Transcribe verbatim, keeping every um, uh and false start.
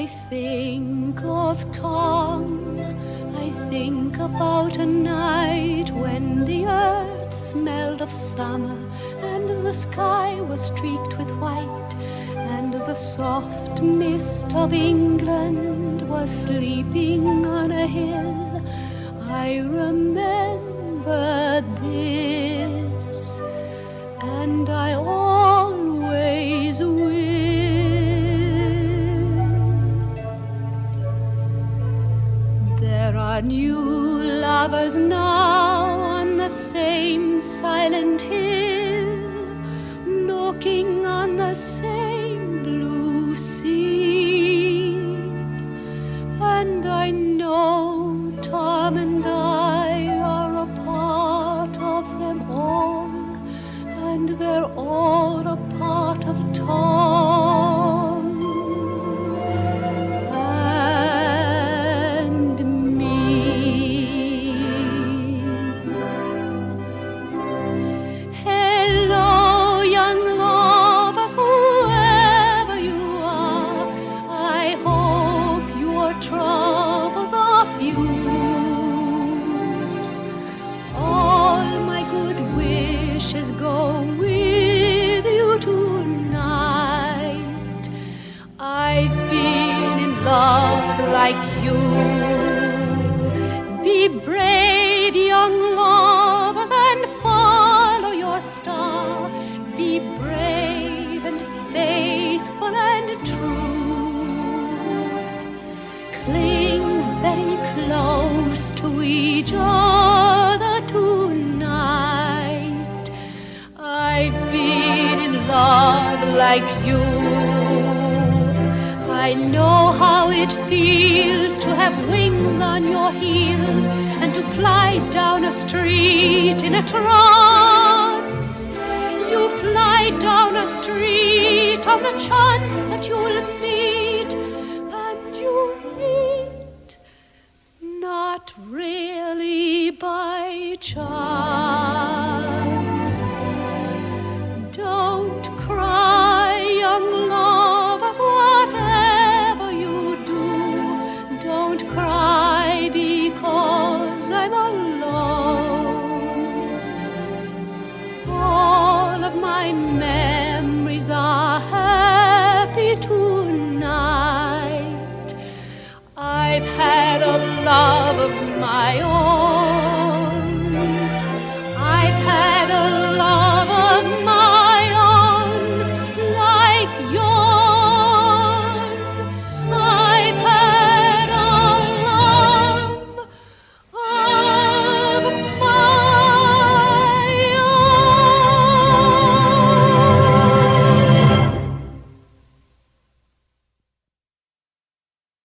I think of Tom, I think about a night when the earth smelled of summer and the sky was streaked with white, and the soft mist of England was sleeping on a hill. I remember this, and I always will. There are new lovers now on the same silent hill, looking on the same blue sea, and I know Tom and I are a part of them all, and they're all a part of Tom and me. Hello, young lovers, whoever you are, I hope your troubles are few. All my good wishes go with you tonight. I've been in love like you. Be brave, young lovers, and follow your star. Be brave and faithful and true. Cling very close to each other tonight. I've been in love like you. I know how it feels to have wings on your heels and to fly down a street in a trance. You fly down a street on the chance that you'll meet, and you meet not really by chance. Don't cry, young lovers, whatever you do. Don't cry because I'm alone. All of my memories are happy tonight. I've had a love of my own.